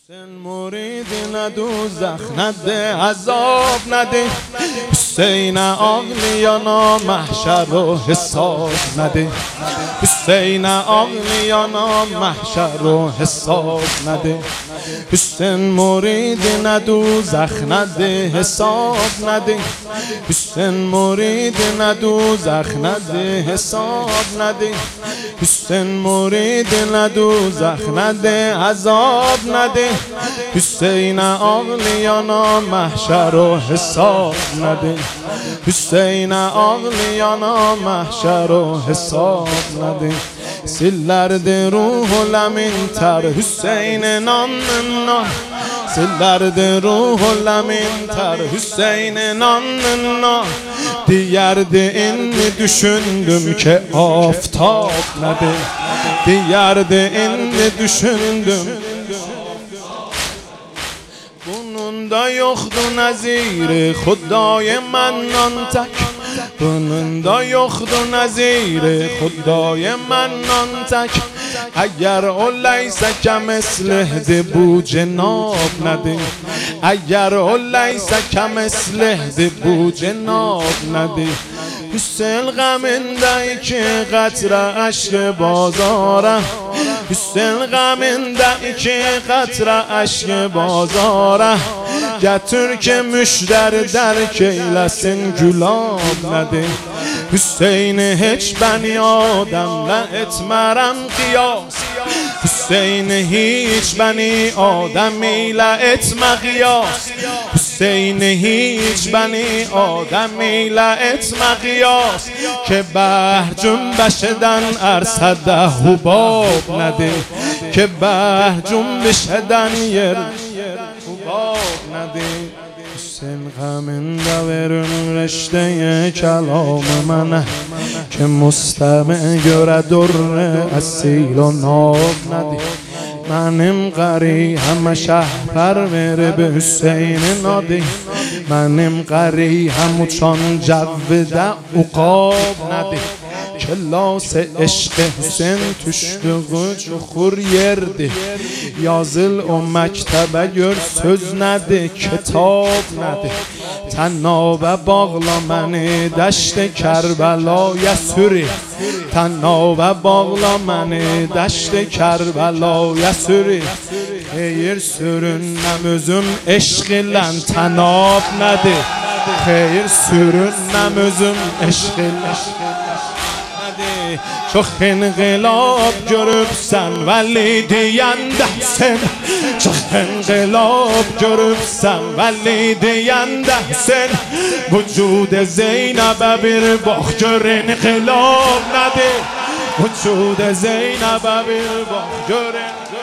حسین مرید ندوزخ نده عذاب نده، حسین عاقلیانا محشر و حساب نده، حسین عاقلیانا محشر و حساب نده، حسین مرید ندوزخ نده حساب نده، حسین مرید ندوزخ نده حساب نده، حسین مرید ندوزخ نده عذاب نده، حسین عاقلیانا محشر و حساب نده، حسین عاقلیانا محشر و حساب نده. سیلرد روح و لمین تر Hüseyin nan nan، سیلرد روح و لمین تر Hüseyin nan nan. Diyerdi inni düşündüm ki aftap nedir, diyerdi inni düşündüm. Bunun da yoktu naziri Xudای منان تک، bunun da yoktu naziri Xudای منان تک. اگر او لیس کمثله بو جناب نده، اگر او لیس کمثله بو جناب نده. حسین غمنده که قطره اشک بازاره، حسین غمنده که قطره اشک بازاره. Getir ki müşteri derk eylesin gülab nədir. Hüseyin'i heç bəni adəmlə etmərəm qiyas, Hüseyin'i heç bəni adəm ilə etmə qiyas, Hüseyin'i heç bəni adəm ilə etmə qiyas. Ki bəhr cünbəş edən ərsədə hubab nədir, ki bəhr cünbəş edən yer hubab nədir. Hüseyin غمنده verun رشته کلام منه، که مستمع göre در اصیل و ناب نده. منم قری همه شهر بره به حسین ناده، منم قری همو چان جوده عقاب نده. کلاس عشق حسین tuşduğu çukur yerdi، yazıl o məktəbə gör söz nədir kitab nədir. Tənnabe bağla məni dəşt Kərbəlaya sürü، tənnabe bağla məni dəşt Kərbəlaya sürü. Xeyir sürünəm özüm eşq ilə tənab nədir, xeyir sürünəm özüm eşq ilə. Çok enqilab görübsən vəli deyəndə Hüseyin, çok enqilab görübsən vəli deyəndə Hüseyin. Vücud Zeynəbə bir bax gör enqilab nədir, vücud Zeynəbə bir bax gör enqilab.